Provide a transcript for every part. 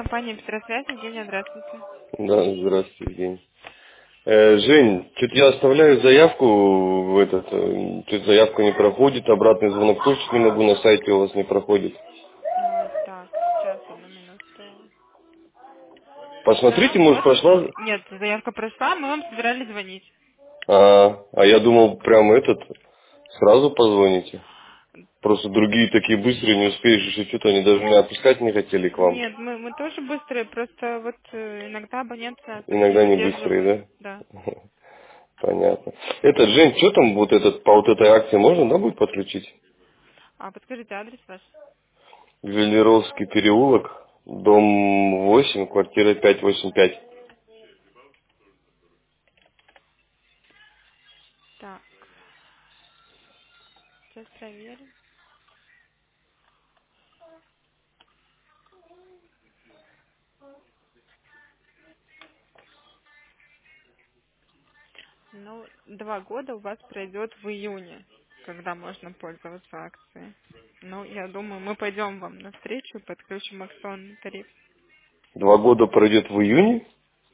Компания «Петросвязь». Евгения, здравствуйте. Да, здравствуйте, Евгений. Жень, что-то я оставляю заявку в этот, что-то заявка не проходит, обратный звонок тоже не могу, на сайте у вас не проходит. Так, сейчас, одну минуту. Да, Посмотрите, может вот. прошла. Нет, заявка прошла, мы вам собирались звонить. А я думал, прям сразу позвоните. Просто другие такие быстрые, не успеешь еще что-то, они даже меня отпускать не хотели к вам. Нет, мы тоже быстрые, просто вот иногда абоненты нас так не Иногда не выдерживают. быстрые, Да. да? Понятно. Жень, что там по вот этой акции можно, да, будет подключить? А подскажите адрес ваш. Велеровский переулок, дом 8, квартира 585. Так, сейчас проверим. Ну, 2 года у вас пройдет в июне, когда можно пользоваться акцией. Ну, я думаю, мы пойдем вам навстречу и подключим акционный тариф. 2 года пройдет в июне?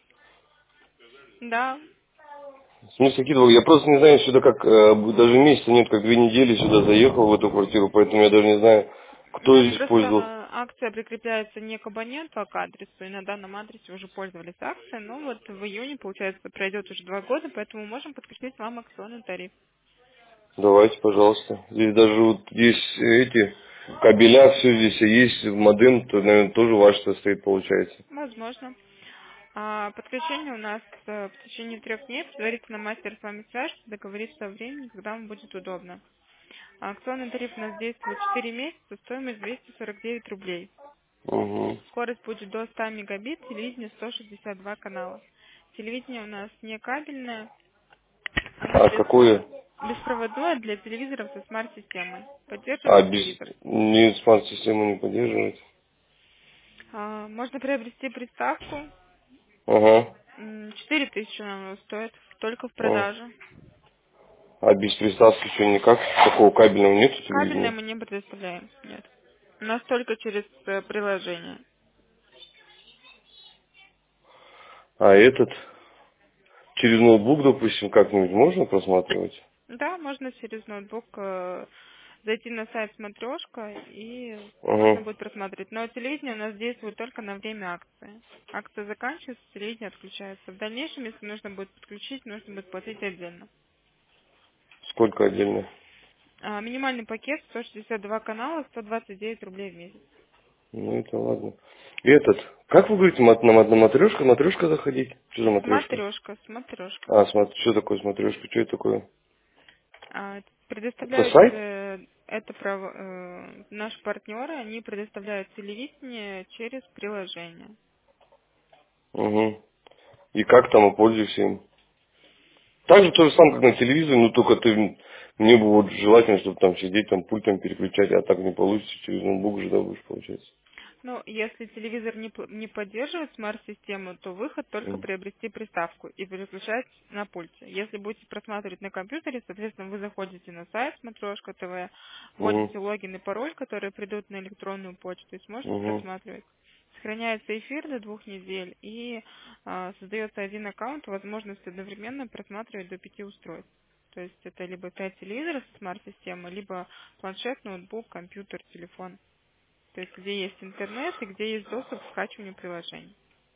Да. В смысле, какие 2 года? Я просто не знаю сюда как, даже месяца нет, как 2 недели сюда заехал в эту квартиру, поэтому я даже не знаю, кто Нет, здесь пользовался. просто акция прикрепляется не к абоненту, а к адресу. И на данном адресе уже пользовались акцией. Но вот в июне, получается, пройдет уже 2 года, поэтому можем подключить вам акционный тариф. Давайте, пожалуйста. Здесь даже вот есть эти кабеля, все здесь есть, модем, то, наверное, тоже ваш стоит, получается. Возможно. Подключение у нас в течение 3 дней. Предварительно мастер с вами свяжется, договорится о времени, когда вам будет удобно. Акционный тариф у нас действует 4 месяца, стоимость 249 рублей. Угу. Скорость будет до 100 мегабит, телевидение 162 канала. Телевидение у нас не кабельное, оно А какое? беспроводное для телевизоров со смарт-системой. Поддерживает телевизор. Не смарт-систему не поддерживает? Можно приобрести приставку. Ага. 4000 она стоит, только в О. продаже. А без приставки еще никак? Такого кабельного нету Кабельное телевидения? мы не предоставляем, нет. У нас только через приложение. А через ноутбук, допустим, как-нибудь можно просматривать? Да, можно через ноутбук зайти на сайт «Смотрешка» и можно Ага. будет просмотреть. Но телевидение у нас действует только на время акции. Акция заканчивается, телевидение отключается. В дальнейшем, если нужно будет подключить, нужно будет платить отдельно. Сколько отдельно? Минимальный пакет 162 канала, 129 рублей в месяц. Ну, это ладно. Как вы говорите, на матрешка? Матрешка заходить? Что за матрешка? Смотрешка, смотрешка. Что такое смотрешка? Что это такое? Это Предоставляют сайт? это право, наши партнеры, они предоставляют телевидение через приложение. Угу. И как там пользуешься им? Так же то же самое, как на телевизоре, но только мне бы вот желательно, чтобы там сидеть, там пультом переключать, а так не получится, через ноутбук же, да, будешь, получается. Но если телевизор не поддерживает смарт-систему, то выход только приобрести приставку и переключать на пульте. Если будете просматривать на компьютере, соответственно, вы заходите на сайт Смотрешка ТВ, Угу. вводите логин и пароль, которые придут на электронную почту, и сможете Угу. просматривать. Сохраняется эфир до 2 недель и создается один аккаунт, возможность одновременно просматривать до 5 устройств. То есть это либо 5 телевизоров с смарт-системой, либо планшет, ноутбук, компьютер, телефон. То есть где есть интернет и где есть доступ к скачиванию приложений.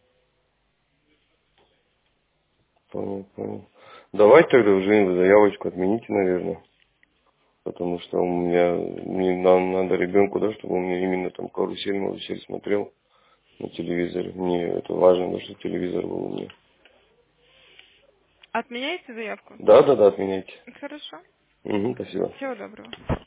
Понял, понял. Давайте тогда уже заявочку отмените, наверное. Потому что мне надо ребенку, да, чтобы он мне именно там карусель смотрел на телевизоре. Мне это важно, да, чтобы телевизор был у меня. Отменяете заявку? Да, отменяйте. Хорошо. Угу, спасибо. Всего доброго.